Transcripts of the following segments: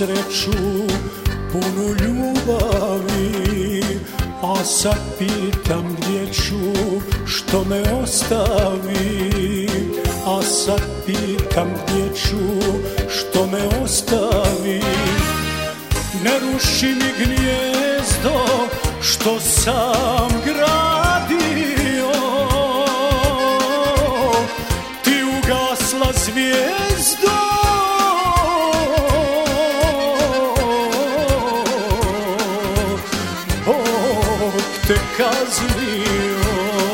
sreću punu ljubavi, a sad pitam gdje ću, što me ostavi. A sad pitam gdje ću, što me ostavi. Ne ruši mi gnijezdo što sam gradio, ti ugasla zvijezdo, Bog te kaznio.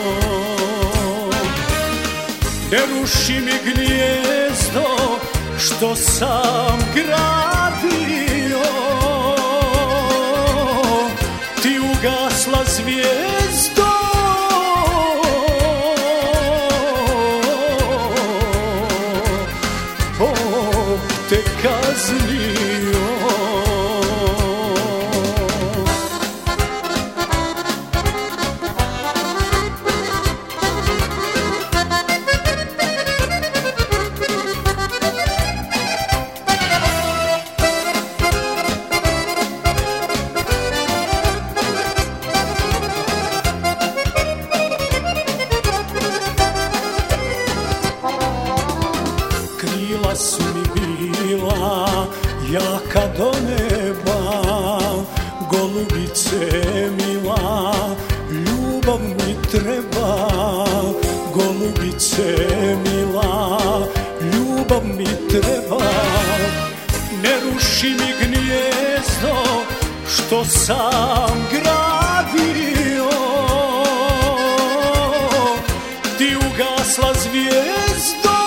Ne ruši mi gnijezdo što sam gradio, ti ugasla zvijezdo, Bog te kaznio. Krila su mi bila jaka do neba, golubice mila, ljubav mi treba. Golubice mila, ljubav mi treba. Ne ruši mi gnijezdo što sam gradio, ti ugasla zvijezdo,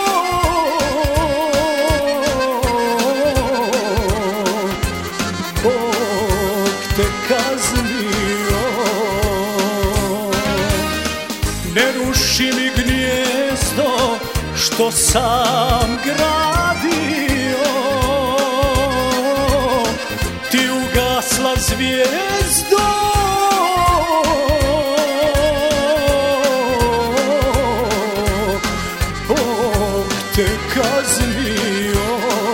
Bog te kaznio. Ne ruši mi gnijezdo što sam gradio, ti ugasla zvijezdo, Bog te kaznio.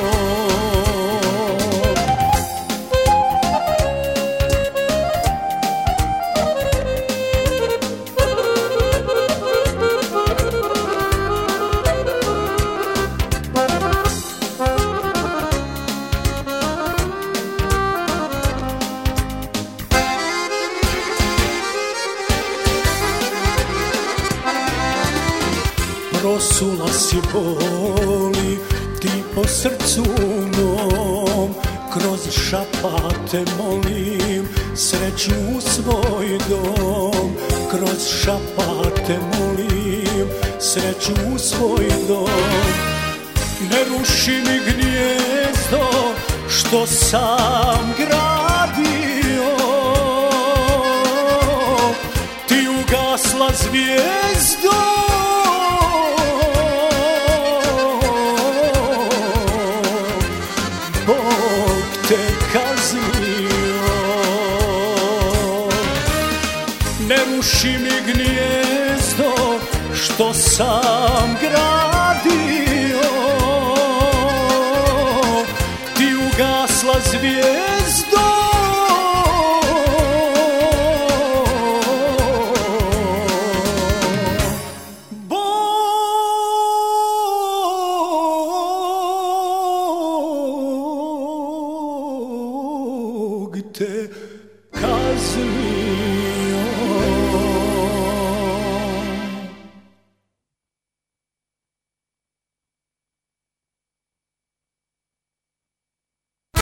Prosula si boli ti po srcu mom, kroz šapate molim sreću u svoj dom. Kroz šapate molim sreću u svoj dom. Ne ruši mi gnijezdo što sam gradio, ti ugasla zvijezdo, Bog te kaznio. Ne ruši mi gnijezdo što sam gradio, ti ugasla zvijezdo,